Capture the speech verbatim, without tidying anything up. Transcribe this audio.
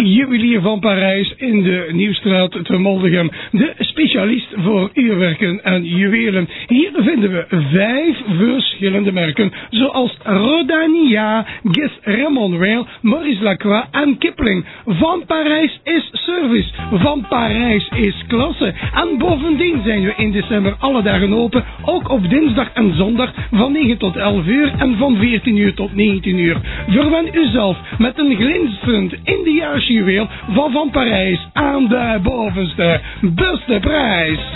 juwelier van Parijs in de Nieuwstraat te Moldegem. De specialist voor uurwerken en juwelen. Hier vinden we vijf verschillende merken, zoals Rodania, Guess Ramon Rail, Maurice Lacroix en Kipling. Van Parijs is service, van Parijs is klasse. En bovendien zijn we in december alle dagen open, ook op dinsdag en zondag van negen tot elf uur en van veertien uur tot negentien uur. Verwen uzelf met een glinsterend Indiaas juweel van Van Parijs aan de bovenste beste prijs.